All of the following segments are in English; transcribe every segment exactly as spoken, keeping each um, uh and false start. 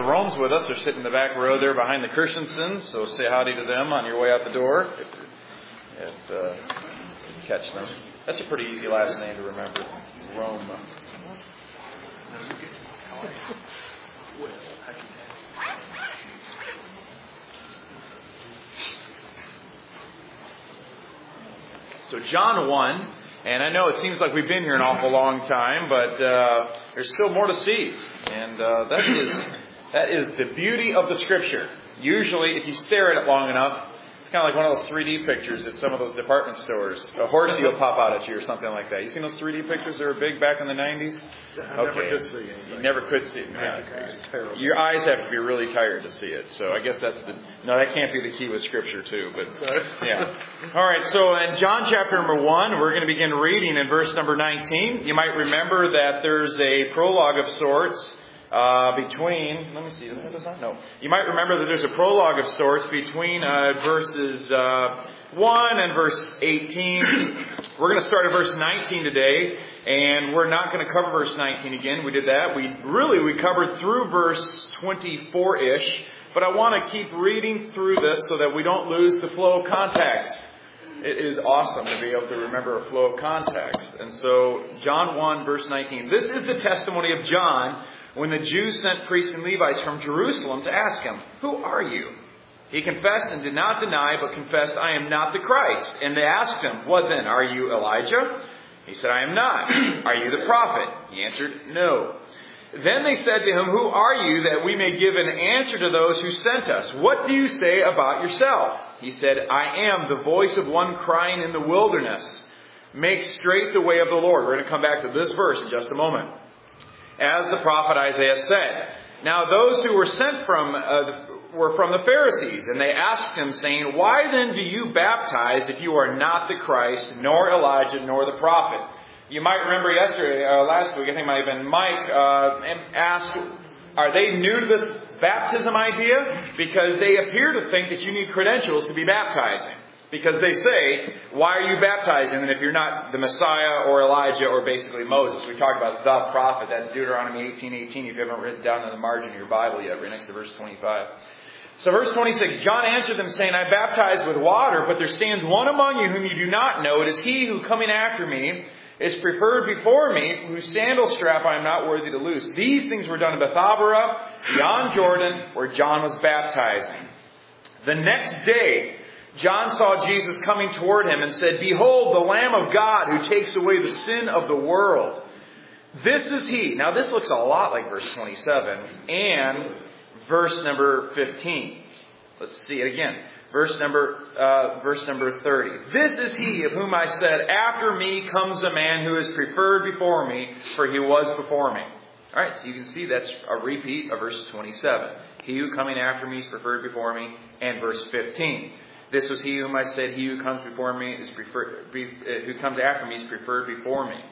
Rome's with us. They're sitting in the back row there behind the Christiansens. So say howdy to them on your way out the door. If uh, you catch them. That's a pretty easy last name to remember. Rome. So John one, and I know it seems like we've been here an awful long time, but uh, there's still more to see. And uh, that is that is the beauty of the Scripture. Usually, if you stare at it long enough, it's kind of like one of those three D pictures at some of those department stores. A horsey will pop out at you or something like that. You seen those three D pictures that were big back in the nineties? I okay. never could see anything. You never could see it. Yeah, it's terrible. Your eyes have to be really tired to see it. So I guess that's the... No, that can't be the key with Scripture too. But yeah. All right, so in John chapter number one, we're going to begin reading in verse number nineteen. You might remember that there's a prologue of sorts uh, between... Let me see. Does that? No. You might remember that there's a prologue of sorts between uh, verses uh, one and verse eighteen. We're going to start at verse nineteen today, and we're not going to cover verse nineteen again. We did that. We really, we covered through verse twenty-four-ish, but I want to keep reading through this so that we don't lose the flow of context. It is awesome to be able to remember a flow of context. And so, John one, verse nineteen. This is the testimony of John when the Jews sent priests and Levites from Jerusalem to ask him, "Who are you?" He confessed and did not deny, but confessed, "I am not the Christ." And they asked him, "What then? Are you Elijah?" He said, "I am not." "Are you the prophet?" He answered, "No." Then they said to him, "Who are you, that we may give an answer to those who sent us? What do you say about yourself?" He said, "I am the voice of one crying in the wilderness, 'Make straight the way of the Lord.'" We're going to come back to this verse in just a moment. As the prophet Isaiah said. Now those who were sent from uh, were from the Pharisees, and they asked him, saying, "Why then do you baptize if you are not the Christ, nor Elijah, nor the prophet?" You might remember yesterday, uh, last week, I think it might have been Mike, uh, asked, are they new to this baptism idea? Because they appear to think that you need credentials to be baptizing. Because they say, why are you baptizing? And if you're not the Messiah or Elijah or basically Moses. We talked about the prophet. That's Deuteronomy eighteen eighteen. If you haven't written down in the margin of your Bible yet, right next to verse twenty-five. So verse twenty-six, John answered them saying, "I baptize with water, but there stands one among you whom you do not know. It is he who coming after me is preferred before me, whose sandal strap I am not worthy to loose." These things were done in Bethabara, beyond Jordan, where John was baptizing. The next day, John saw Jesus coming toward him and said, "Behold, the Lamb of God who takes away the sin of the world. This is he." Now this looks a lot like verse twenty-seven and verse number fifteen. Let's see it again. Verse number uh, verse number thirty. "This is he of whom I said, 'After me comes a man who is preferred before me, for he was before me.'" All right, so you can see that's a repeat of verse twenty-seven. "He who coming after me is preferred before me," and verse fifteen. "This was he whom I said, 'He who comes before me is preferred, be, uh, who comes after me is preferred before me.'"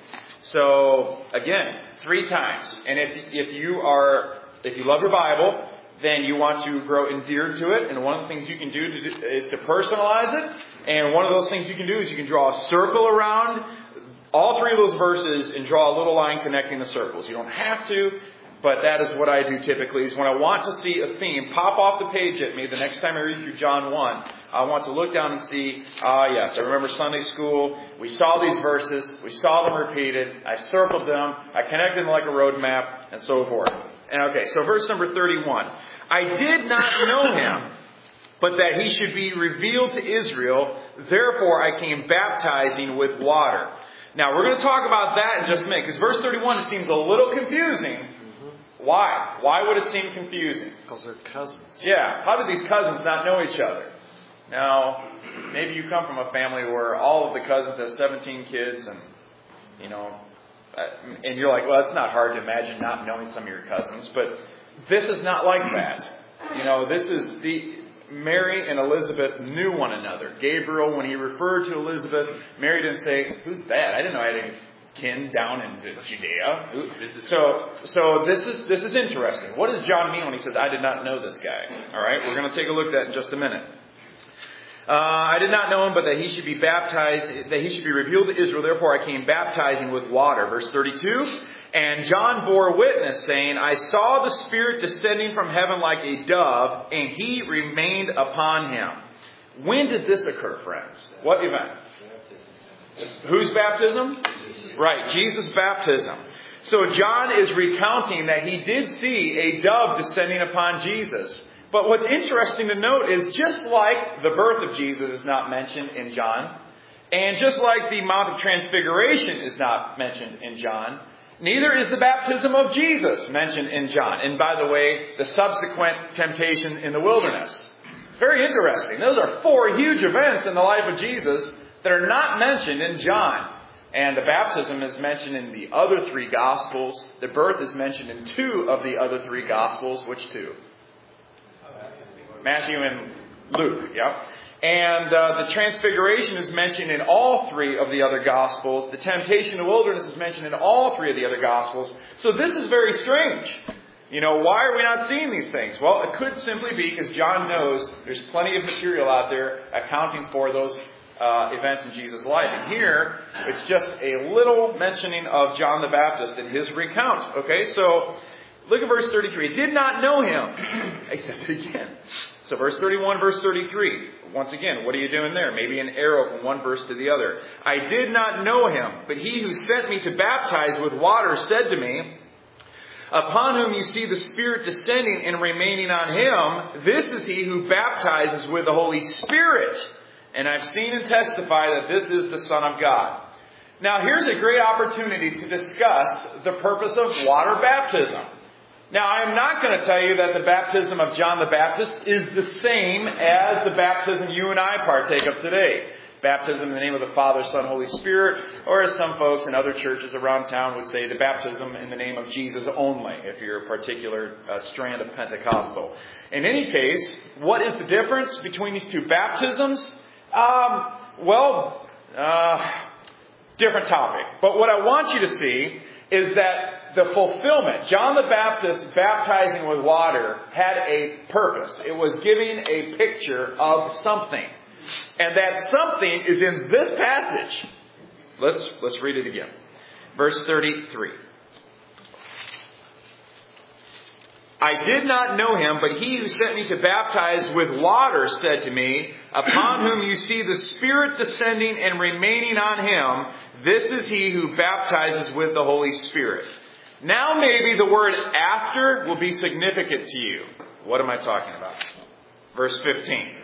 So again, three times. And if if you are if you love your Bible, then you want to grow endeared to it. And one of the things you can do, to do is to personalize it. And one of those things you can do is you can draw a circle around all three of those verses and draw a little line connecting the circles. You don't have to, but that is what I do typically, is when I want to see a theme pop off the page at me the next time I read through John one, I want to look down and see, ah, uh, yes, I remember Sunday school, we saw these verses, we saw them repeated, I circled them, I connected them like a road map, and so forth. And okay, so verse number thirty-one. "I did not know him, but that he should be revealed to Israel. Therefore I came baptizing with water." Now we're going to talk about that in just a minute, because verse thirty-one, it seems a little confusing. Mm-hmm. Why? Why would it seem confusing? Because they're cousins. Yeah. How did these cousins not know each other? Now, maybe you come from a family where all of the cousins have seventeen kids, and, you know, and you're like, well, it's not hard to imagine not knowing some of your cousins, but this is not like that. You know, this is the Mary and Elizabeth knew one another. Gabriel, when he referred to Elizabeth, Mary didn't say, "Who's that? I didn't know I had any kin down in Judea." So, so this is this is interesting. What does John mean when he says, "I did not know this guy"? All right, we're going to take a look at that in just a minute. Uh, "I did not know him, but that he should be baptized, that he should be revealed to Israel. Therefore I came baptizing with water." Verse thirty-two. And John bore witness, saying, I saw the Spirit descending from heaven like a dove, and He remained upon Him. When did this occur, friends? What event? Whose baptism? Right, Jesus' baptism. So John is recounting that he did see a dove descending upon Jesus. But what's interesting to note is just like the birth of Jesus is not mentioned in John, and just like the Mount of Transfiguration is not mentioned in John, neither is the baptism of Jesus mentioned in John. And by the way, the subsequent temptation in the wilderness. It's very interesting. Those are four huge events in the life of Jesus that are not mentioned in John. And the baptism is mentioned in the other three Gospels. The birth is mentioned in two of the other three Gospels. Which two? Matthew and Luke. Yeah. And uh, the transfiguration is mentioned in all three of the other Gospels. The temptation in the wilderness is mentioned in all three of the other Gospels. So this is very strange. You know, why are we not seeing these things? Well, it could simply be because John knows there's plenty of material out there accounting for those uh, events in Jesus' life. And here, it's just a little mentioning of John the Baptist in his recount. Okay, so look at verse thirty-three. Did not know him. He says it again. So verse thirty-one, verse thirty-three. Once again, what are you doing there? Maybe an arrow from one verse to the other. I did not know him, but he who sent me to baptize with water said to me, upon whom you see the Spirit descending and remaining on him, this is he who baptizes with the Holy Spirit. And I've seen and testify that this is the Son of God. Now here's a great opportunity to discuss the purpose of water baptism. Now, I am not going to tell you that the baptism of John the Baptist is the same as the baptism you and I partake of today. Baptism in the name of the Father, Son, Holy Spirit, or as some folks in other churches around town would say, the baptism in the name of Jesus only, if you're a particular uh, strand of Pentecostal. In any case, what is the difference between these two baptisms? Um, well, uh, different topic. But what I want you to see is that the fulfillment, John the Baptist baptizing with water, had a purpose. It was giving a picture of something. And that something is in this passage. Let's, let's read it again. Verse thirty-three. I did not know him, but he who sent me to baptize with water said to me, upon whom you see the Spirit descending and remaining on him, this is he who baptizes with the Holy Spirit. Now maybe the word after will be significant to you. What am I talking about? Verse fifteen.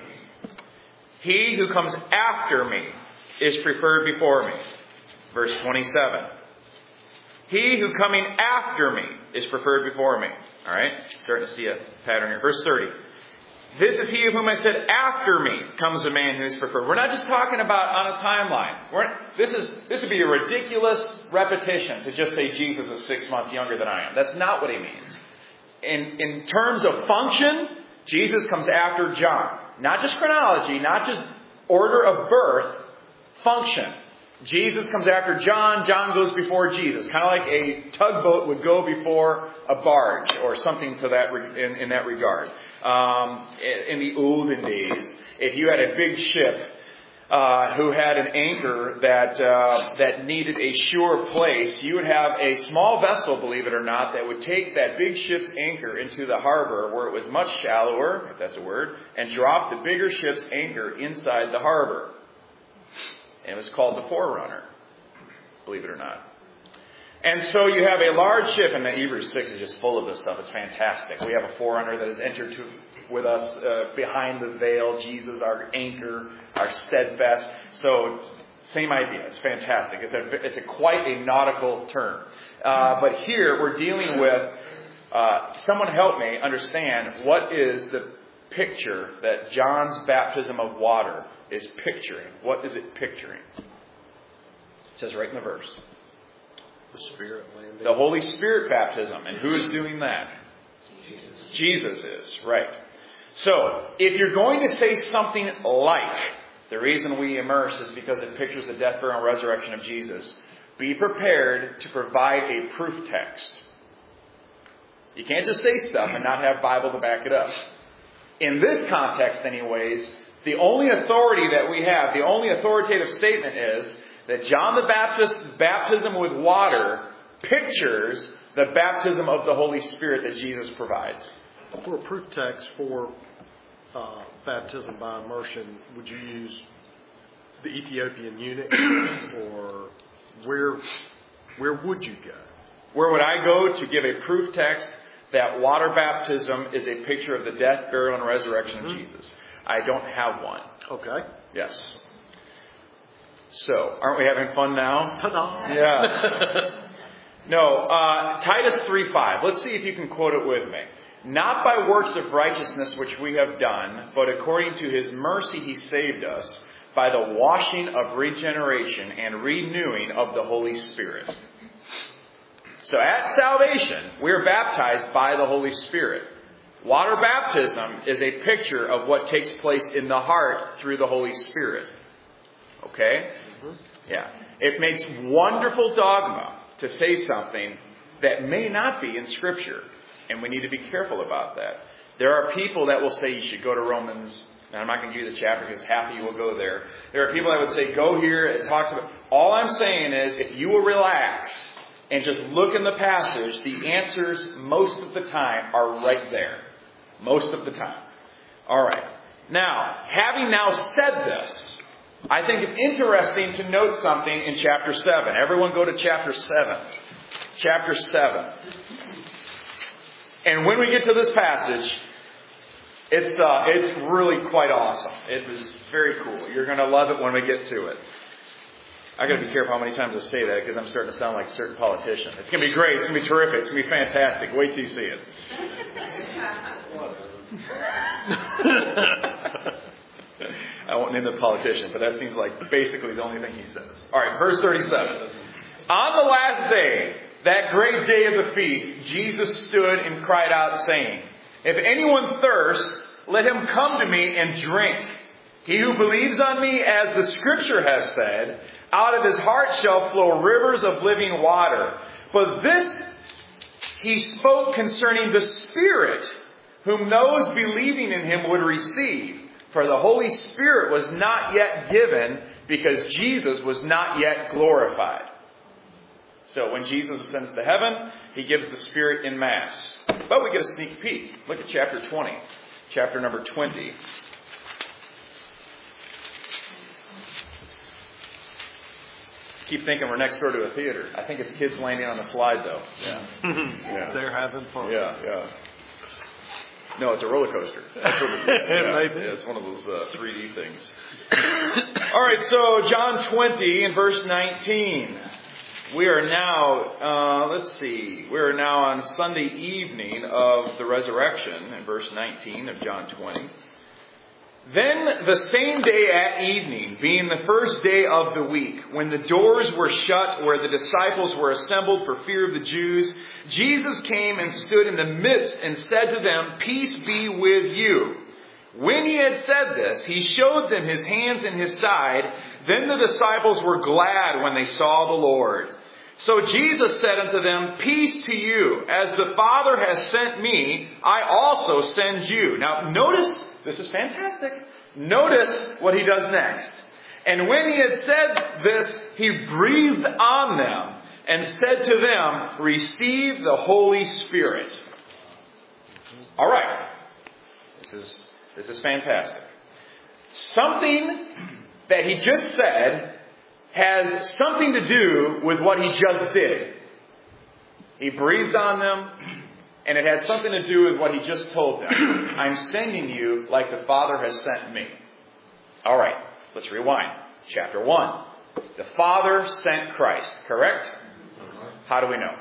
He who comes after me is preferred before me. Verse twenty-seven. He who coming after me is preferred before me. All right? Starting to see a pattern here. Verse thirty. This is he of whom I said, after me comes a man who is preferred. We're not just talking about on a timeline. We're, this is this would be a ridiculous repetition to just say Jesus is six months younger than I am. That's not what he means. In, in terms of function, Jesus comes after John. Not just chronology, not just order of birth, function. Jesus comes after John, John goes before Jesus. Kind of like a tugboat would go before a barge or something to that in, in that regard. Um, in the olden days, if you had a big ship uh, who had an anchor that uh, that needed a sure place, you would have a small vessel, believe it or not, that would take that big ship's anchor into the harbor where it was much shallower, if that's a word, and drop the bigger ship's anchor inside the harbor. And it was called the Forerunner, believe it or not. And so you have a large ship, and the Hebrews six is just full of this stuff. It's fantastic. We have a Forerunner that has entered to, with us uh, behind the veil. Jesus, our anchor, our steadfast. So same idea. It's fantastic. It's a, it's a quite a nautical term. Uh, but here we're dealing with, uh, someone help me understand what is the picture that John's baptism of water is picturing. What is it picturing? It says right in the verse. The Spirit landing. The Holy Spirit baptism. And who is doing that? Jesus. Jesus is, right. So, if you're going to say something like, the reason we immerse is because it pictures the death, burial, and resurrection of Jesus, be prepared to provide a proof text. You can't just say stuff and not have Bible to back it up. In this context, anyways, the only authority that we have, the only authoritative statement is that John the Baptist's baptism with water pictures the baptism of the Holy Spirit that Jesus provides. For a proof text for uh, baptism by immersion, would you use the Ethiopian eunuch, or where where would you go? Where would I go to give a proof text that water baptism is a picture of the death, burial, and resurrection Mm-hmm. of Jesus? I don't have one. Okay. Yes. So, aren't we having fun now? Ta-da! Yes. No, uh, Titus three five. Let's see if you can quote it with me. Not by works of righteousness which we have done, but according to His mercy He saved us by the washing of regeneration and renewing of the Holy Spirit. So at salvation, we are baptized by the Holy Spirit. Water baptism is a picture of what takes place in the heart through the Holy Spirit. Okay? Mm-hmm. Yeah. It makes wonderful dogma to say something that may not be in Scripture. And we need to be careful about that. There are people that will say you should go to Romans. And I'm not going to give you the chapter because half of you will go there. There are people that would say go here. It talks about. All I'm saying is if you will relax and just look in the passage, the answers most of the time are right there. Most of the time. All right. Now, having now said this, I think it's interesting to note something in chapter seven. Everyone go to chapter seven. Chapter seven. And when we get to this passage, it's uh, it's really quite awesome. It is very cool. You're going to love it when we get to it. I got to be careful how many times I say that because I'm starting to sound like a certain politician. It's going to be great. It's going to be terrific. It's going to be fantastic. Wait till you see it. I won't name the politician, but that seems like basically the only thing he says. All right, verse thirty-seven. On the last day, that great day of the feast, Jesus stood and cried out, saying, if anyone thirsts, let him come to me and drink. He who believes on me, as the Scripture has said, out of his heart shall flow rivers of living water. But this he spoke concerning the Spirit, whom those believing in him would receive. For the Holy Spirit was not yet given, because Jesus was not yet glorified. So when Jesus ascends to heaven, He gives the Spirit in mass. But we get a sneak peek. Look at chapter twenty. Chapter number twenty. Keep thinking we're next door to a theater. I think it's kids landing on the slide, though. Yeah. Yeah. They're having fun. Yeah, yeah. No, it's a roller coaster. That's what it is. Yeah, yeah, it's one of those uh, three D things. All right, so John twenty and verse nineteen. We are now, uh, let's see, we are now on Sunday evening of the resurrection, in verse nineteen of John twenty. Then the same day at evening, being the first day of the week, when the doors were shut where the disciples were assembled for fear of the Jews, Jesus came and stood in the midst and said to them, peace be with you. When he had said this, he showed them his hands and his side. Then the disciples were glad when they saw the Lord. So Jesus said unto them, peace to you. As the Father has sent me, I also send you. Now notice, this is fantastic. Notice what he does next. And when he had said this, he breathed on them and said to them, receive the Holy Spirit. All right. This is, this is fantastic. Something that he just said has something to do with what he just did. He breathed on them, and it had something to do with what he just told them. I'm sending you like the Father has sent me. All right, let's rewind. Chapter one. The Father sent Christ, correct? How do we know?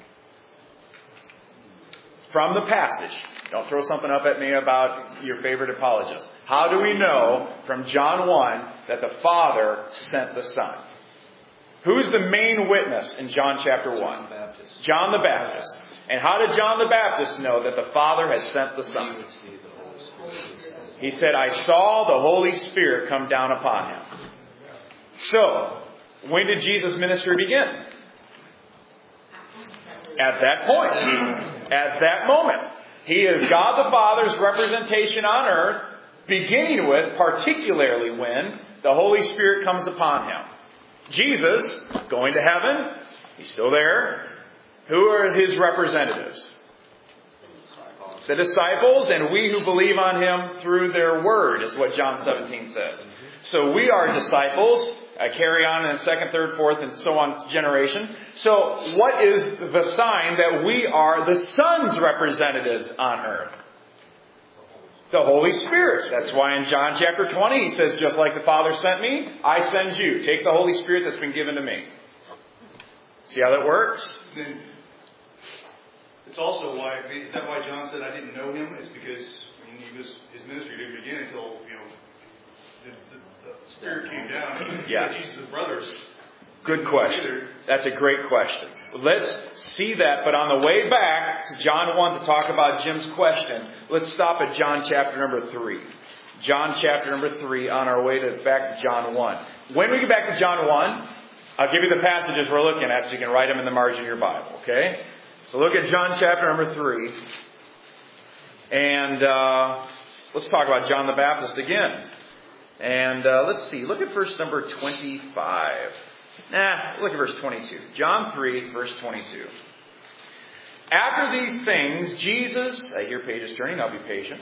From the passage. Don't throw something up at me about your favorite apologist. How do we know from John one that the Father sent the Son? Who's the main witness in John chapter one? John the Baptist. John the Baptist. And how did John the Baptist know that the Father had sent the Son? He said, I saw the Holy Spirit come down upon him. So, when did Jesus' ministry begin? At that point. At that moment. He is God the Father's representation on earth, beginning with, particularly when, the Holy Spirit comes upon him. Jesus, going to heaven, he's still there. Who are his representatives? The disciples, and we who believe on him through their word, is what John seventeen says. So we are disciples, uh, carry on in the second, third, fourth, and so on generation. So what is the sign that we are the Son's representatives on earth? The Holy Spirit. That's why in John chapter twenty he says, just like the Father sent me, I send you. Take the Holy Spirit that's been given to me. See how that works? It's also why, is that why John said I didn't know him? It's because I mean, he was, his ministry didn't begin until, you know, the, the, the Spirit came down. And yeah. Jesus' brothers. Good question. That's a great question. Let's see that, but on the way back to John one to talk about Jim's question, let's stop at John chapter number three. John chapter number three on our way to back to John one. When we get back to John one, I'll give you the passages we're looking at so you can write them in the margin of your Bible, okay? So look at John chapter number three. And uh, let's talk about John the Baptist again. And uh, let's see. Look at verse number twenty-five. Nah, look at verse twenty-two. John three, verse twenty-two. After these things, Jesus... I hear pages turning. I'll be patient.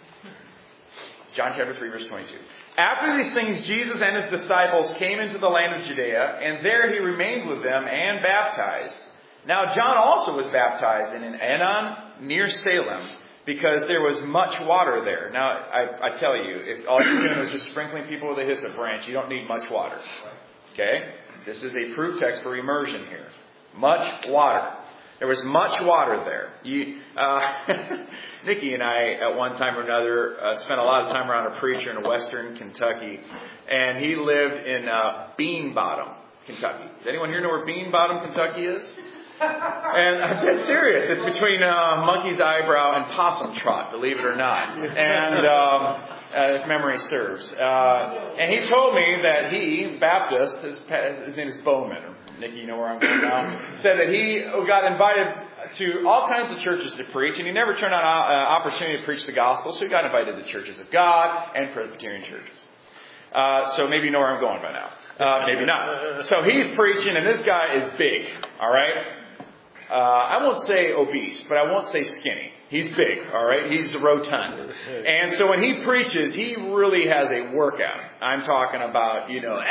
John chapter three, verse twenty-two. After these things, Jesus and his disciples came into the land of Judea, and there he remained with them and baptized. Now John also was baptized in Aenon near Salem, because there was much water there. Now, I, I tell you, if all you're doing is just sprinkling people with a hyssop branch, you don't need much water. Okay? This is a proof text for immersion here. Much water. There was much water there. You, uh, Nikki and I, at one time or another, uh, spent a lot of time around a preacher in western Kentucky, and he lived in uh, Bean Bottom, Kentucky. Does anyone here know where Bean Bottom, Kentucky is? And I'm dead serious. It's between uh, Monkey's Eyebrow and Possum Trot, believe it or not. And um, uh, if memory serves. Uh, and he told me that he, Baptist, his, his name is Bowman. Nikki, you know where I'm going now. Said that he got invited to all kinds of churches to preach, and he never turned on an uh, opportunity to preach the gospel, so he got invited to Churches of God and Presbyterian churches. Uh, so maybe you know where I'm going by now. Uh, maybe not. So he's preaching, and this guy is big, all right? Uh, I won't say obese, but I won't say skinny. He's big, all right? He's rotund. And so when he preaches, he really has a workout. I'm talking about, you know,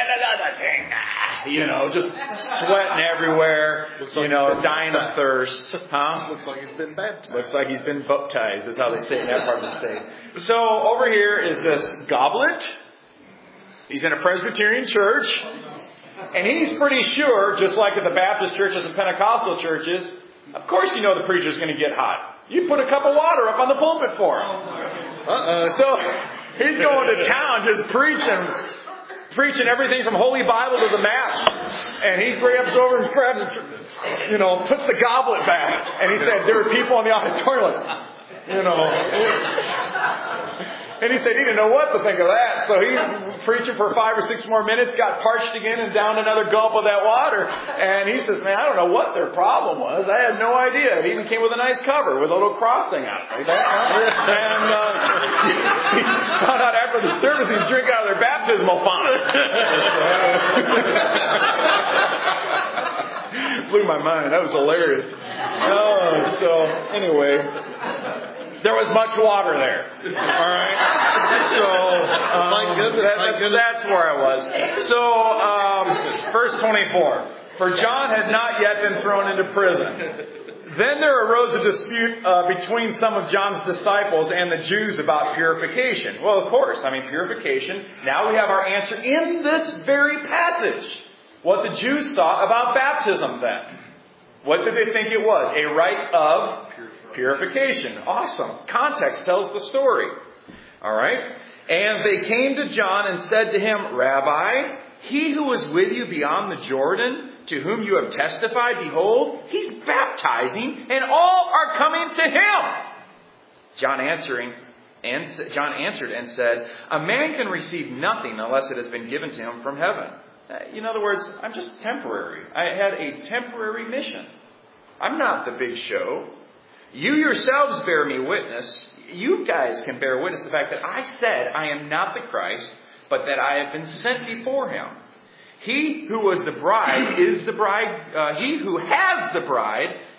you know, just sweating everywhere, like you know, dying of thirst. Huh? Looks like he's been baptized. Looks like he's been baptized, is how they say it in that part of the state. So over here is this goblet. He's in a Presbyterian church. And he's pretty sure, just like at the Baptist churches and Pentecostal churches, of course you know the preacher's going to get hot. You put a cup of water up on the pulpit for him. Uh-oh. So he's going to town just preaching, preaching everything from Holy Bible to the Mass. And he grabs over and grabs, you know, puts the goblet back. And he said there were people in the auditorium, you know. And he said he didn't know what to think of that. So he preaching for five or six more minutes, got parched again and downed another gulp of that water. And he says, man, I don't know what their problem was. I had no idea. It even came with a nice cover with a little cross thing on it. And uh, he found out after the service he's drinking out of their baptismal font. Blew my mind. That was hilarious. Oh, so anyway. There was much water there. All right. So um, my goodness, that, that's, that's where I was. So um, verse twenty-four. For John had not yet been thrown into prison. Then there arose a dispute uh, between some of John's disciples and the Jews about purification. Well, of course. I mean, purification. Now we have our answer in this very passage. What the Jews thought about baptism then. What did they think it was? A rite of purification. Awesome. Context tells the story. All right. And they came to John and said to him, Rabbi, he who was with you beyond the Jordan, to whom you have testified, behold, he's baptizing, and all are coming to him. John answering, and John answered and said, a man can receive nothing unless it has been given to him from heaven. In other words, I'm just temporary. I had a temporary mission. I'm not the big show. You yourselves bear me witness. You guys can bear witness to the fact that I said I am not the Christ, but that I have been sent before him. He who was the bride is the bride. Uh, he who has the bride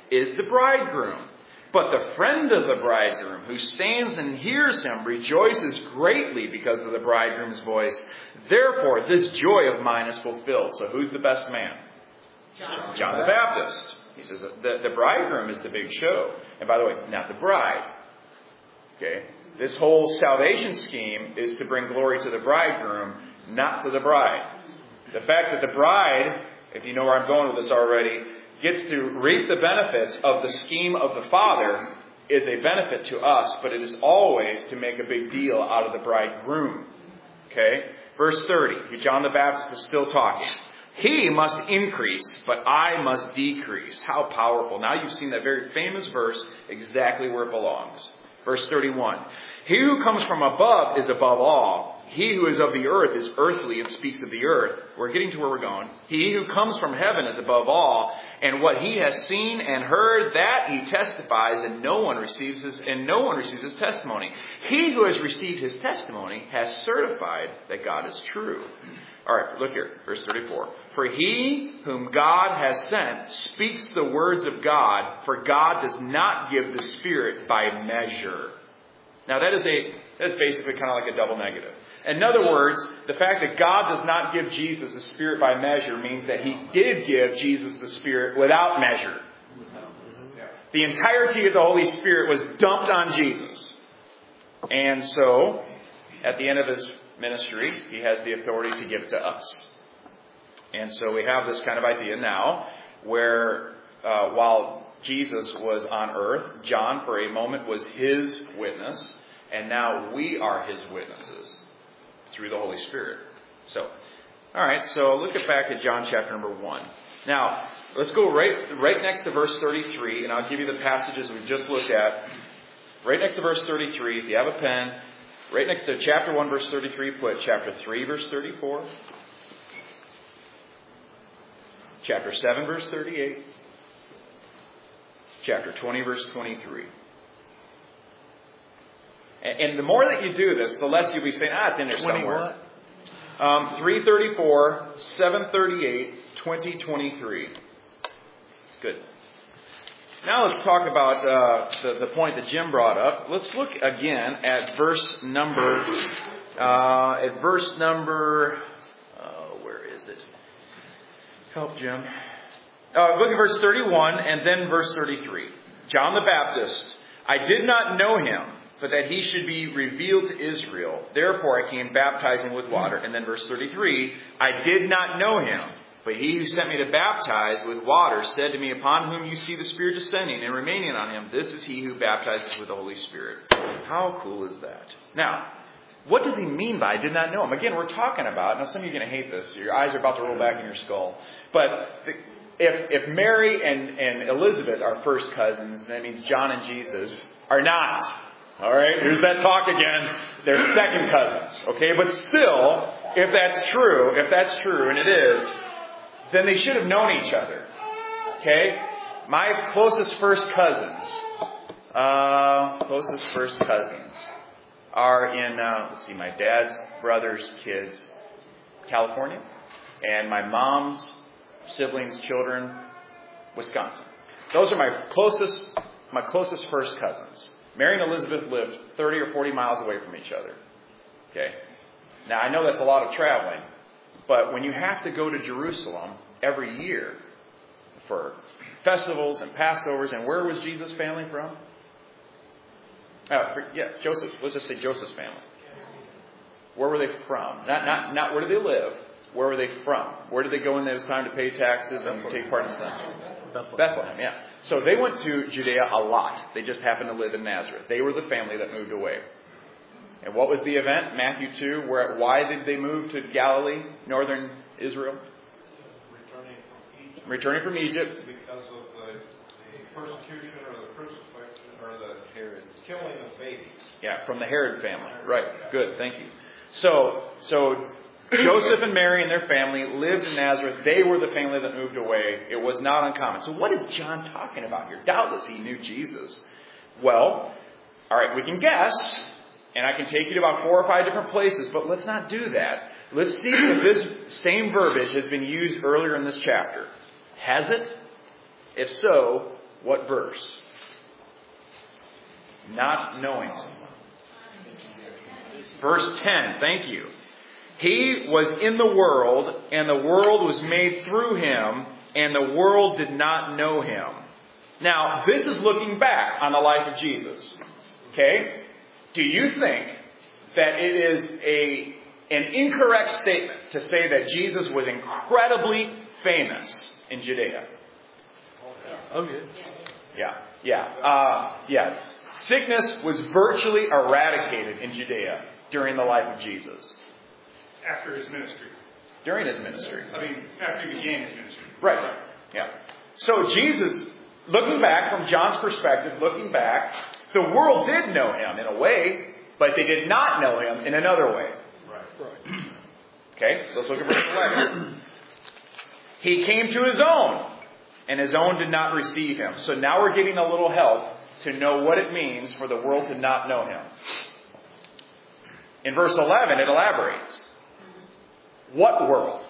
is the bridegroom. But the friend of the bridegroom, who stands and hears him, rejoices greatly because of the bridegroom's voice. Therefore, this joy of mine is fulfilled. So who's the best man? John, John the Baptist. He says the, the bridegroom is the big show. And by the way, not the bride. Okay? This whole salvation scheme is to bring glory to the bridegroom, not to the bride. The fact that the bride, if you know where I'm going with this already, gets to reap the benefits of the scheme of the Father is a benefit to us, but it is always to make a big deal out of the bridegroom. Okay? Verse thirty, John the Baptist is still talking. He must increase, but I must decrease. How powerful. Now you've seen that very famous verse exactly where it belongs. Verse thirty-one, he who comes from above is above all. He who is of the earth is earthly and speaks of the earth. We're getting to where we're going. He who comes from heaven is above all, and what he has seen and heard, that he testifies, and no one receives his and no one receives his testimony. He who has received his testimony has certified that God is true. All right, look here, verse thirty-four. For he whom God has sent speaks the words of God, for God does not give the Spirit by measure. Now that is a that is basically kind of like a double negative. In other words, the fact that God does not give Jesus the Spirit by measure means that he did give Jesus the Spirit without measure. The entirety of the Holy Spirit was dumped on Jesus. And so, at the end of his ministry, he has the authority to give it to us. And so we have this kind of idea now where uh, while Jesus was on earth, John for a moment was his witness, and now we are his witnesses through the Holy Spirit. So, all right, so look at back at John chapter number one. Now, let's go right right next to verse thirty-three, and I'll give you the passages we just looked at. Right next to verse thirty-three, if you have a pen, right next to chapter one, verse thirty-three, put chapter three, verse thirty-four. Chapter seven, verse thirty-eight. Chapter twenty, verse twenty-three. And the more that you do this, the less you'll be saying, ah, it's in there somewhere. Um, three thirty-four, seven thirty-eight, twenty twenty-three. Good. Now let's talk about uh, the, the point that Jim brought up. Let's look again at verse number, uh, at verse number, uh, where is it? Help, Jim. Uh, look at verse thirty-one and then verse thirty-three. John the Baptist, I did not know him, but that he should be revealed to Israel. Therefore I came baptizing with water. And then verse thirty-three, I did not know him, but he who sent me to baptize with water said to me, upon whom you see the Spirit descending and remaining on him, this is he who baptizes with the Holy Spirit. How cool is that? Now, what does he mean by I did not know him? Again, we're talking about, now some of you are going to hate this. Your eyes are about to roll back in your skull. But the, if, if Mary and, and Elizabeth are first cousins, that means John and Jesus are not. All right, here's that talk again. They're second cousins, okay? But still, if that's true, if that's true, and it is, then they should have known each other, okay? My closest first cousins, uh, closest first cousins are in, uh, let's see, my dad's brother's kids, California, and my mom's siblings' children, Wisconsin. Those are my closest, my closest first cousins. Mary and Elizabeth lived thirty or forty miles away from each other. Okay? Now, I know that's a lot of traveling, but when you have to go to Jerusalem every year for festivals and Passovers, and where was Jesus' family from? Oh, for, yeah, Joseph. Let's just say Joseph's family. Where were they from? Not, not, not where did they live. Where were they from? Where did they go when it was time to pay taxes and take part in census? Bethlehem. Bethlehem, yeah. So they went to Judea a lot. They just happened to live in Nazareth. They were the family that moved away. And what was the event? Matthew two, where why did they move to Galilee, northern Israel? Returning from Egypt. Returning from Egypt. Because of the, the persecution or the crucifixion or the Herod. killing of babies. Yeah, from the Herod family. Right. Good. Thank you. So, so Joseph and Mary and their family lived in Nazareth. They were the family that moved away. It was not uncommon. So what is John talking about here? Doubtless he knew Jesus. Well, all right, we can guess, and I can take you to about four or five different places, but let's not do that. Let's see if this same verbiage has been used earlier in this chapter. Has it? If so, What verse? Not knowing someone. Verse ten, thank you. He was in the world, and the world was made through him, and the world did not know him. Now, this is looking back on the life of Jesus. Okay? Do you think that it is a an incorrect statement to say that Jesus was incredibly famous in Judea? Oh, yeah. Yeah, yeah, uh, yeah. Sickness was virtually eradicated in Judea during the life of Jesus. After his ministry. During his ministry. I mean, after he began his ministry. Right. Yeah. So Jesus, looking back from John's perspective, looking back, the world did know him in a way, but they did not know him in another way. Right. Right. Okay, so let's look at verse eleven. He came to his own, and his own did not receive him. So now we're getting a little help to know what it means for the world to not know him. In verse eleven, it elaborates. What world?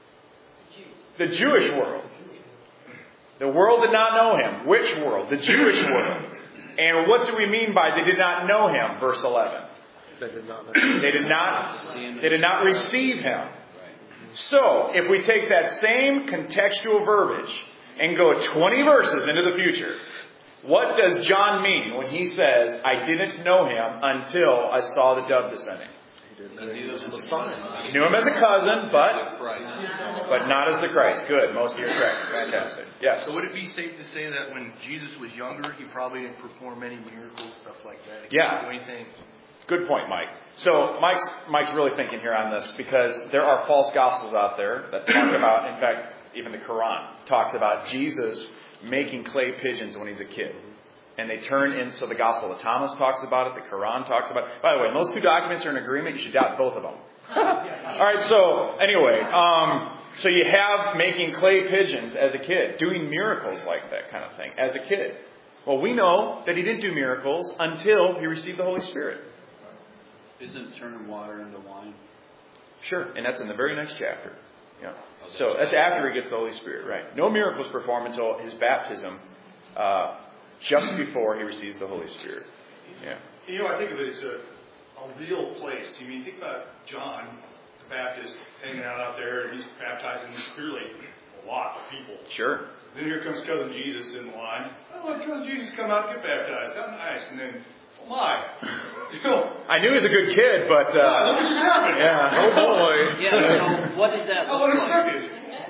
The Jewish world. The world did not know him. Which world? The Jewish world. And what do we mean by they did not know him? Verse eleven. They did not know. They did not, they did not receive him. So, if we take that same contextual verbiage and go twenty verses into the future, what does John mean when he says, I didn't know him until I saw the dove descending? He didn't know he was the Messiah. He knew him as a cousin, but but not as the Christ. Good. Most of you are correct. Fantastic. Yes. So would it be safe to say that when Jesus was younger, he probably didn't perform many miracles, stuff like that? He Yeah. didn't do anything. Good point, Mike. So Mike's Mike's really thinking here on this because there are false gospels out there that talk about, in fact, even the Quran talks about Jesus making clay pigeons when he's a kid. And they turn in, so the Gospel of Thomas talks about it, the Quran talks about it. By the way, when those two documents are in agreement, you should doubt both of them. All right, so anyway, um, so you have making clay pigeons as a kid, doing miracles like that kind of thing as a kid. Well, we know that he didn't do miracles until he received the Holy Spirit. Isn't turning water into wine? Sure, and that's in the very next chapter. Yeah. So that's after he gets the Holy Spirit, right? No miracles performed until his baptism, uh, just before he receives the Holy Spirit. Yeah. You know, I think of it as a, a real place. I mean, think about John the Baptist hanging out out there, and he's baptizing clearly a lot of people. Sure. Then here comes cousin Jesus in the line. Oh, look, cousin Jesus come out and get baptized. How nice. And then, oh my. You know, I knew he was a good kid, but uh, wow, look what just happened. yeah. Oh boy. Yeah, so what did that Oh, look what a like? second.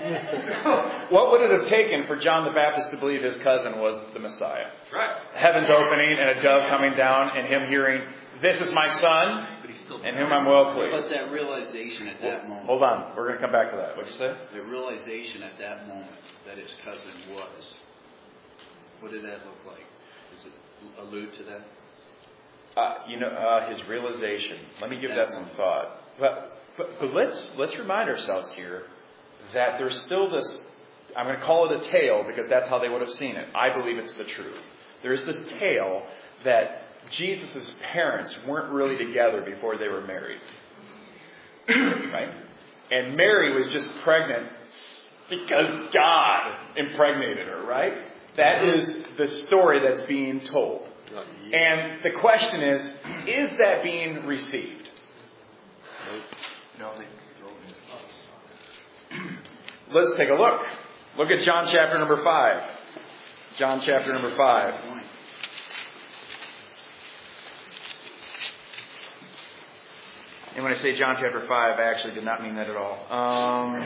What would it have taken for John the Baptist to believe his cousin was the Messiah? Right. Heaven's opening and a dove coming down and him hearing, "This is my son, But he's still in whom I'm well But pleased." that realization at that moment, Hold on, we're going to come back to that. What'd you say? the realization at that moment that his cousin was, what did that look like? Does it allude to that? Uh, you know, uh, his realization. Let me give that some thought. But, but but let's let's remind ourselves here that there's still this. I'm going to call it a tale because that's how they would have seen it. I believe it's the truth. There's this tale that Jesus' parents weren't really together before they were married, right? And Mary was just pregnant because God impregnated her, right? That is the story that's being told. And the question is, is that being received? No, they Let's take a look. Look at John chapter number five. John chapter number five. And when I say John chapter five, I actually did not mean that at all. Um,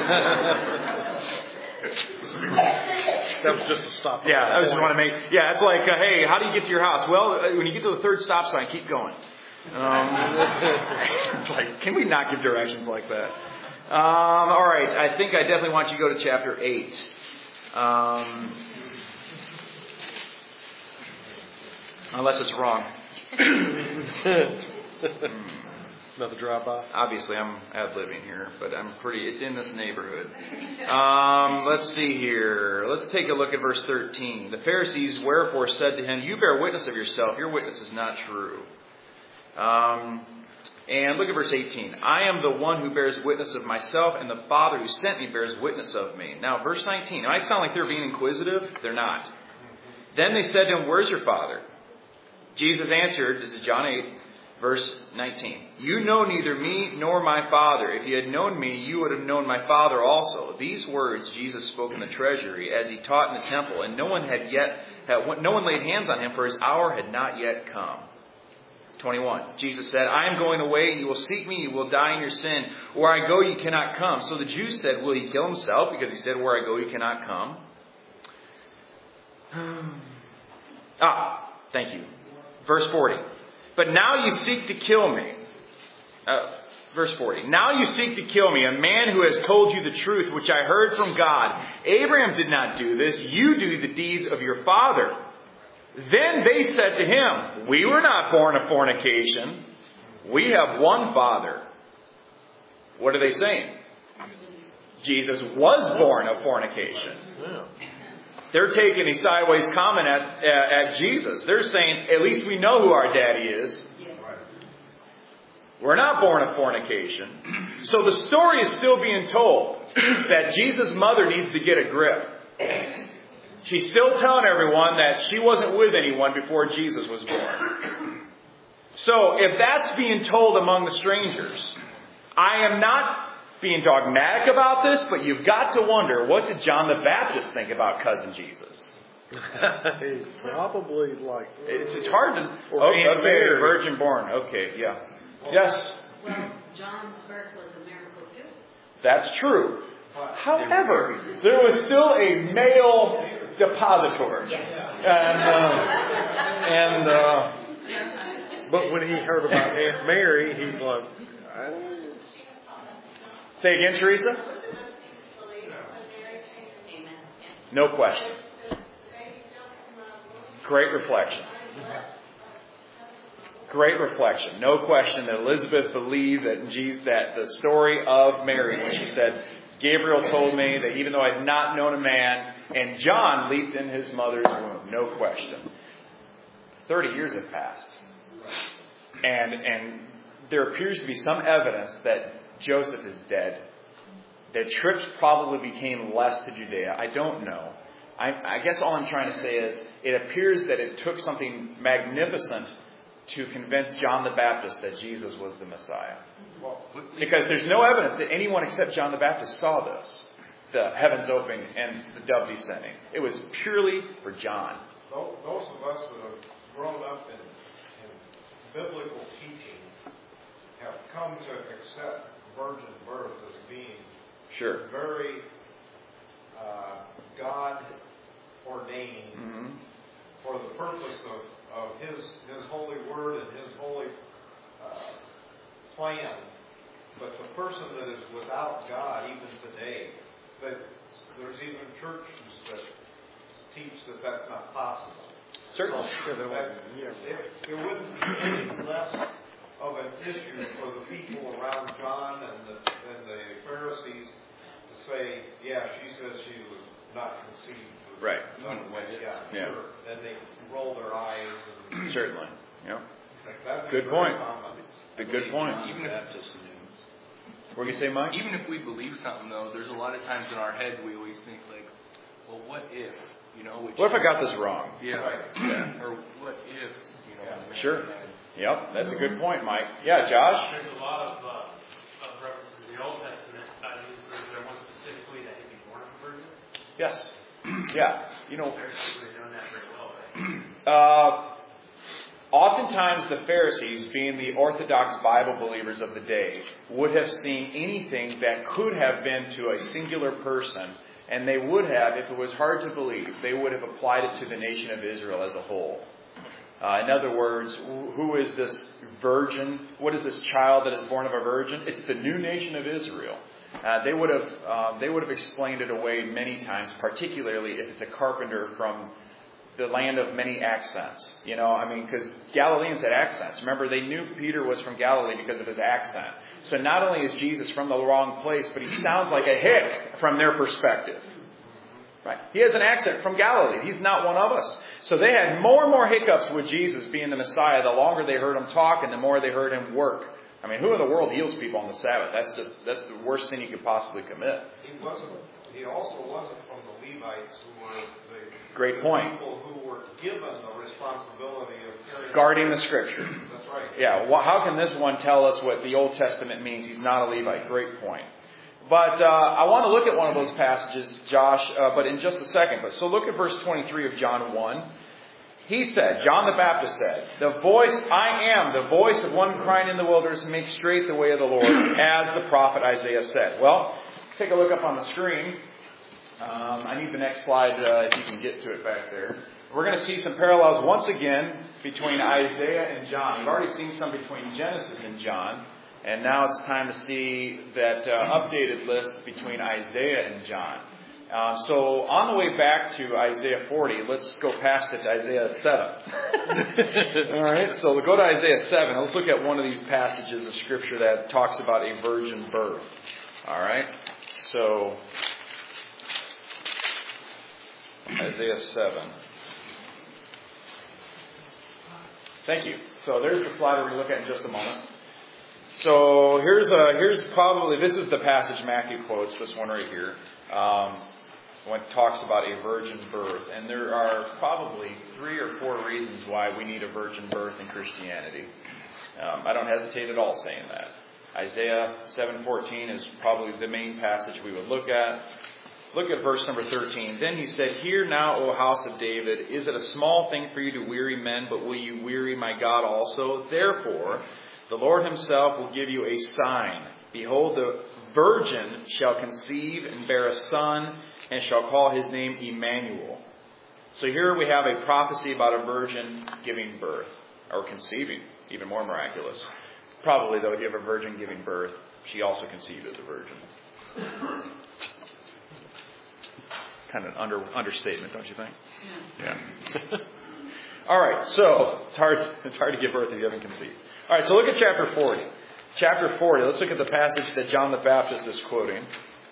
That was just a stop. yeah, I just want to make. Yeah, it's like, uh, hey, how do you get to your house? Well, uh, when you get to the third stop sign, keep going. Um, it's like, can we not give directions like that? Um, all right, I think I definitely want you to go to chapter eight. Um, unless it's wrong. Another drive-by. Obviously, I'm ad-libbing here, but I'm pretty. It's in this neighborhood. Um, let's see here. Let's take a look at verse thirteen. The Pharisees, wherefore, said to him, "You bear witness of yourself. Your witness is not true." Um, and look at verse eighteen. "I am the one who bears witness of myself, and the Father who sent me bears witness of me." Now, verse nineteen. It might sound like they're being inquisitive. They're not. Then they said to him, "Where's your father?" Jesus answered, this is John eight, verse nineteen. "You know neither me nor my Father. If you had known me, you would have known my Father also." These words Jesus spoke in the treasury as he taught in the temple, and no one had yet, had, no one laid hands on him, for his hour had not yet come. twenty-one. Jesus said, "I am going away, and you will seek me, you will die in your sin. Where I go, you cannot come." So the Jews said, "Will he kill himself? Because he said, 'Where I go, you cannot come.'" ah, thank you. Verse forty. "But now you seek to kill me." Uh, verse forty. "Now you seek to kill me, a man who has told you the truth, which I heard from God. Abraham did not do this. You do the deeds of your father." Then they said to him, "We were not born of fornication. We have one Father." What are they saying? Jesus was born of fornication. Yeah. They're taking a sideways comment at, uh, at Jesus. They're saying, at least we know who our daddy is. We're not born of fornication. So the story is still being told that Jesus' mother needs to get a grip. She's still telling everyone that she wasn't with anyone before Jesus was born. So if that's being told among the strangers, I am not being dogmatic about this, but you've got to wonder, what did John the Baptist think about cousin Jesus? He probably like It's, it's hard to... Or Oh, Aunt okay, Mary. virgin born. Okay, yeah. Yes, Well, John's birth was a miracle too. that's true. However, there was still a male depository. And, uh, and, uh, But when he heard about Aunt Mary, he like, I- say again, Teresa? Amen. No question. Great reflection. Great reflection. No question that Elizabeth believed that Jesus, that the story of Mary, when she said, "Gabriel told me that even though I had not known a man," and John leaped in his mother's womb. No question. Thirty years have passed. And, and there appears to be some evidence that Joseph is dead. That trips probably became less to Judea. I don't know. I, I guess all I'm trying to say is it appears that it took something magnificent to convince John the Baptist that Jesus was the Messiah. Because there's no evidence that anyone except John the Baptist saw this. The heavens opening and the dove descending. It was purely for John. Those of us that have grown up in, in biblical teaching have come to accept virgin birth as being Sure. very uh, God ordained Mm-hmm. for the purpose of, of His His holy word and His holy uh, plan. But the person that is without God, even today, that there's even churches that teach that that's not possible. Certainly. So that it, it wouldn't be any less of an issue for the people around John and the, and the Pharisees to say, yeah, she says she was not conceived. Was Right. done with, yeah, Yeah. sure. And they roll their eyes. And Certainly. Yeah. that'd be Good very point. common. The good point. John the Baptist knew. What do you say, Mike? Even if we believe something, though, there's a lot of times in our heads we always think, like, well, what if? You know, which What if I got this wrong? Yeah. Yeah. Or what if, you know, Yeah. Sure. Yep, that's a good point, Mike. Yeah, Josh? There's a lot of, uh, of references in the Old Testament about Jesus, but is there one specifically that he'd be born of a virgin? Yes. Yeah. You know, Pharisees would have known that very well, right? uh, oftentimes the Pharisees, being the Orthodox Bible believers of the day, would have seen anything that could have been to a singular person, and they would have, if it was hard to believe, they would have applied it to the nation of Israel as a whole. Uh, in other words, who is this virgin? What is this child that is born of a virgin? It's the new nation of Israel. Uh, they would have uh, they would have explained it away many times, particularly if it's a carpenter from the land of many accents. You know, I mean, because Galileans had accents. Remember, they knew Peter was from Galilee because of his accent. So not only is Jesus from the wrong place, but he sounds like a hick from their perspective. Right? He has an accent from Galilee. He's not one of us. So they had more and more hiccups with Jesus being the Messiah the longer they heard him talk and the more they heard him work. I mean, who in the world heals people on the Sabbath? That's just, that's the worst sin you could possibly commit. He wasn't he also wasn't from the Levites, who were the Great point. people who were given the responsibility of carrying Guarding the Scripture. That's right. Yeah, well, how can this one tell us what the Old Testament means? He's not a Levite. Great point. But uh, I want to look at one of those passages, Josh, uh, but in just a second. But so look at verse twenty-three of John one. He said, John the Baptist said, the voice, I am the voice of one crying in the wilderness, make straight the way of the Lord, as the prophet Isaiah said. Well, take a look up on the screen. Um, I need the next slide, uh, if you can get to it back there. We're going to see some parallels once again between Isaiah and John. We've already seen some between Genesis and John. And now it's time to see that uh, updated list between Isaiah and John. Uh, so on the way back to Isaiah forty, let's go past it to Isaiah seven. All right, so we'll go to Isaiah seven. Let's look at one of these passages of Scripture that talks about a virgin birth. All right, so Isaiah seven. Thank you. So there's the slide we're going to look at in just a moment. So here's a, here's probably, this is the passage Matthew quotes, this one right here, um, when it talks about a virgin birth. And there are probably three or four reasons why we need a virgin birth in Christianity. Um, I don't hesitate at all saying that. Isaiah seven fourteen is probably the main passage we would look at. Look at verse number thirteen. Then he said, hear now, O house of David, is it a small thing for you to weary men, but will you weary my God also? Therefore, the Lord himself will give you a sign. Behold, the virgin shall conceive and bear a son, and shall call his name Emmanuel. So here we have a prophecy about a virgin giving birth, or conceiving, even more miraculous. Probably, though, if you have a virgin giving birth, she also conceived as a virgin. Kind of an under, understatement, don't you think? Yeah. yeah. All right, so it's hard, it's hard to give birth if you haven't conceived. All right, so look at chapter forty. Chapter forty, let's look at the passage that John the Baptist is quoting.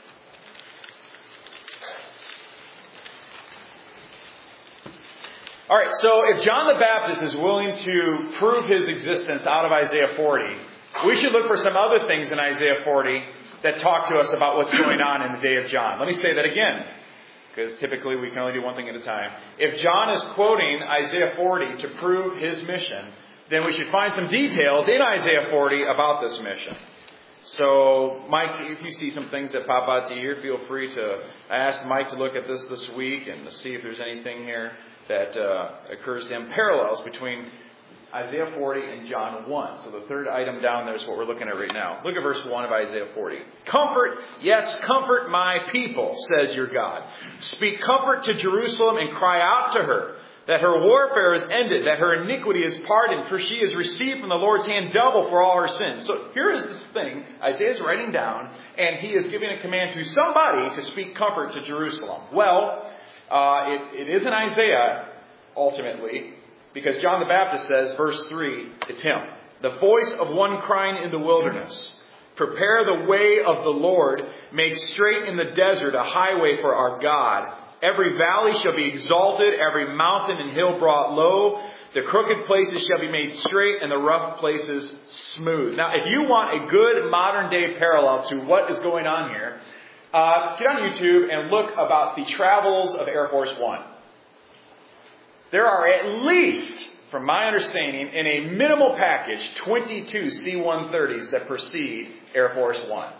All right, so if John the Baptist is willing to prove his existence out of Isaiah forty, we should look for some other things in Isaiah forty that talk to us about what's going on in the day of John. Let me say that again, because typically we can only do one thing at a time. If John is quoting Isaiah forty to prove his mission, then we should find some details in Isaiah forty about this mission. So, Mike, if you see some things that pop out to you here, feel free to ask Mike to look at this this week and to see if there's anything here that uh, occurs to him, parallels between Isaiah forty and John one. So the third item down there is what we're looking at right now. Look at verse one of Isaiah forty. Comfort, yes, comfort my people, says your God. Speak comfort to Jerusalem and cry out to her, that her warfare is ended, that her iniquity is pardoned, for she has received from the Lord's hand double for all her sins. So here is this thing Isaiah's writing down, and he is giving a command to somebody to speak comfort to Jerusalem. Well, uh, it, it isn't Isaiah, ultimately, because John the Baptist says, verse three, it's him. The voice of one crying in the wilderness, prepare the way of the Lord, make straight in the desert a highway for our God. Every valley shall be exalted, every mountain and hill brought low. The crooked places shall be made straight, and the rough places smooth. Now, if you want a good modern-day parallel to what is going on here, uh, get on YouTube and look about the travels of Air Force One. There are at least, from my understanding, in a minimal package, twenty-two C one thirties that precede Air Force One.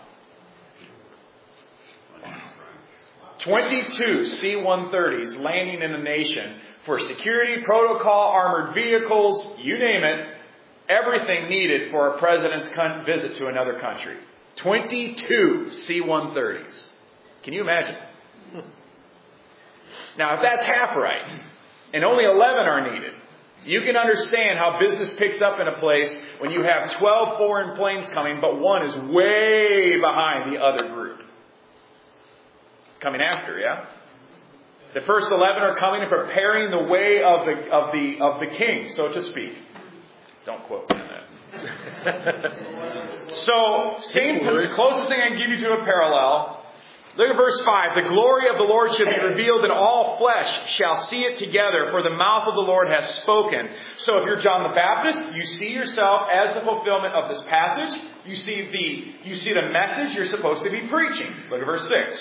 twenty-two C one thirties landing in the nation for security, protocol, armored vehicles, you name it, everything needed for a president's con- visit to another country. twenty-two C one thirties. Can you imagine? Now, if that's half right, and only eleven are needed, you can understand how business picks up in a place when you have twelve foreign planes coming, but one is way behind the other group. Coming after, yeah? The first eleven are coming and preparing the way of the of the of the king, so to speak. Don't quote me on that. So, same, the closest thing I can give you to a parallel. Look at verse five. The glory of the Lord shall be revealed, and all flesh shall see it together, for the mouth of the Lord has spoken. So if you're John the Baptist, you see yourself as the fulfillment of this passage. You see the, you see the message you're supposed to be preaching. Look at verse six.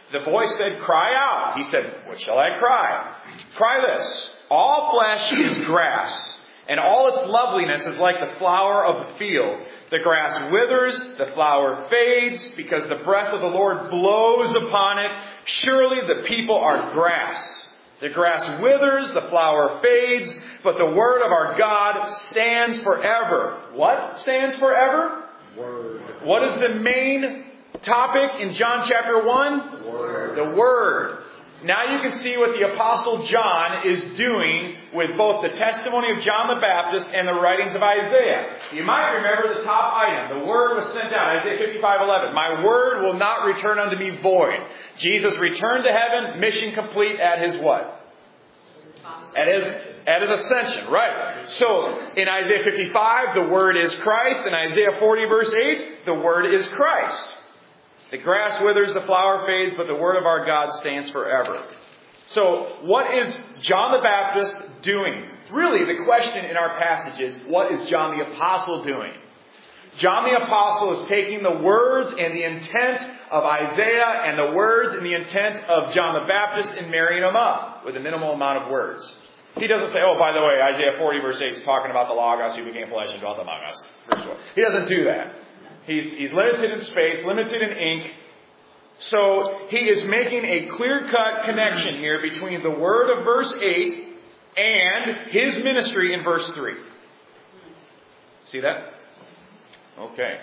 The voice said, cry out. He said, what shall I cry? Cry this. All flesh is grass, and all its loveliness is like the flower of the field. The grass withers, the flower fades, because the breath of the Lord blows upon it. Surely the people are grass. The grass withers, the flower fades, but the word of our God stands forever. What stands forever? Word. What is the main topic in John chapter one? Word. The Word. Now you can see what the Apostle John is doing with both the testimony of John the Baptist and the writings of Isaiah. You might remember the top item. The Word was sent out. Isaiah fifty-five eleven. My Word will not return unto me void. Jesus returned to heaven, mission complete at His what? At His, at His ascension. Right. So in Isaiah fifty-five, the Word is Christ. In Isaiah forty verse eight, the Word is Christ. The grass withers, the flower fades, but the word of our God stands forever. So, what is John the Baptist doing? Really, the question in our passage is, what is John the Apostle doing? John the Apostle is taking the words and the intent of Isaiah and the words and the intent of John the Baptist and marrying them up with a minimal amount of words. He doesn't say, oh, by the way, Isaiah forty verse eight is talking about the Logos who became flesh and dwelt among us. He doesn't do that. He's, he's limited in space, limited in ink. So he is making a clear-cut connection here between the word of verse eight and his ministry in verse three. See that? Okay.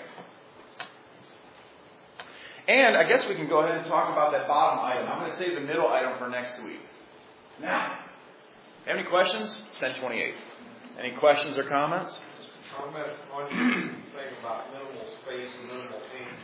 And I guess we can go ahead and talk about that bottom item. I'm going to save the middle item for next week. Now, have any questions? It's ten twenty-eight. Any questions or comments? Comment on your thing about minimal space and minimal ink.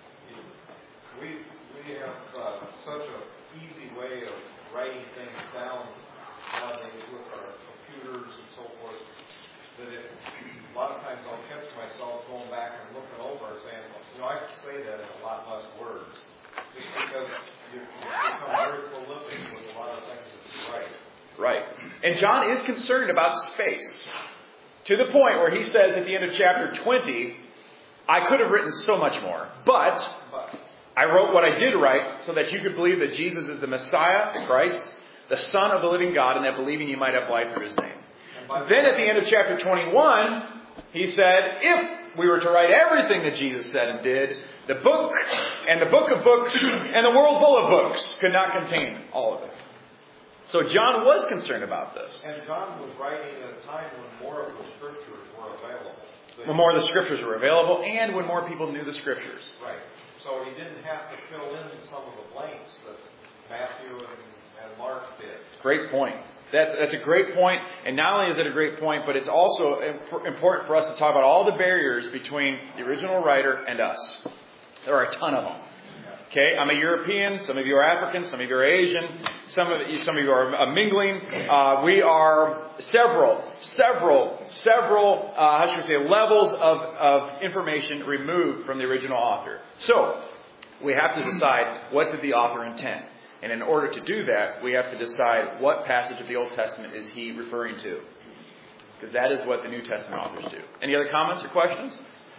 We we have uh, such an easy way of writing things down nowadays with our computers and so forth that it, a lot of times I'll catch myself going back and looking over and saying, you know, I could say that in a lot less words, just because you, you become very prolific with a lot of things that you write. Right. And John is concerned about space. To the point where he says at the end of chapter twenty, I could have written so much more, but I wrote what I did write so that you could believe that Jesus is the Messiah, the Christ, the Son of the living God, and that believing you might have life through His name. Then at the end of chapter twenty-one, he said, if we were to write everything that Jesus said and did, the book and the book of books and the world full of books could not contain all of it. So John was concerned about this. And John was writing at a time when more of the scriptures were available. When more of the scriptures were available and when more people knew the scriptures. Right. So he didn't have to fill in some of the blanks that Matthew and, and Mark did. Great point. That, that's a great point. And not only is it a great point, but it's also important for us to talk about all the barriers between the original writer and us. There are a ton of them. Okay, I'm a European, some of you are African, some of you are Asian, some of you, some of you are uh, mingling. Uh, we are several, several, several, uh, how should we say, levels of, of information removed from the original author. So, we have to decide what did the author intend. And in order to do that, we have to decide what passage of the Old Testament is he referring to. Because that is what the New Testament authors do. Any other comments or questions?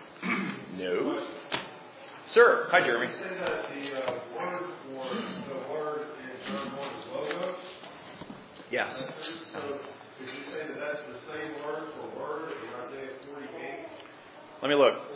No. Sir. Hi, Jeremy. You said that the uh, word for the word in John one is logos? Yes. So, did you say that that's the same word for word in Isaiah forty-eight? Let me look.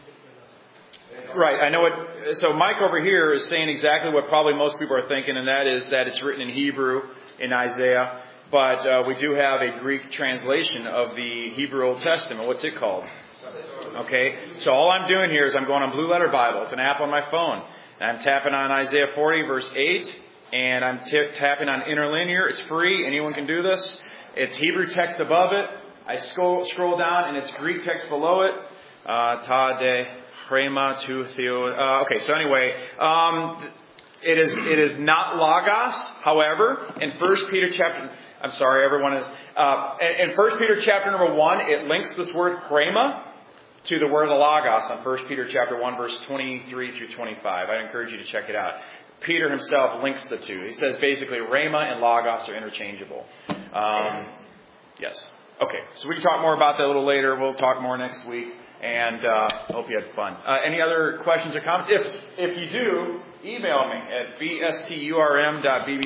Right, I know it. So Mike over here is saying exactly what probably most people are thinking, and that is that it's written in Hebrew in Isaiah. But uh, we do have a Greek translation of the Hebrew Old Testament. What's it called? Okay, so all I'm doing here is I'm going on Blue Letter Bible. It's an app on my phone. And I'm tapping on Isaiah forty, verse eight, and I'm t- tapping on interlinear. It's free. Anyone can do this. It's Hebrew text above it. I scroll, scroll down, and it's Greek text below it. Uh, ta de Rema to Theo. Uh, okay, so anyway, um, it is it is not logos. However, in First Peter chapter, I'm sorry, everyone is. Uh, in First Peter chapter number one, it links this word Rema to the word of the logos on First Peter chapter one, verse twenty-three through twenty-five. I encourage you to check it out. Peter himself links the two. He says basically Rema and logos are interchangeable. Um, yes. Okay, so we can talk more about that a little later. We'll talk more next week. And uh, hope you had fun. Uh, any other questions or comments? If if you do, email me at b s t u r m dot b b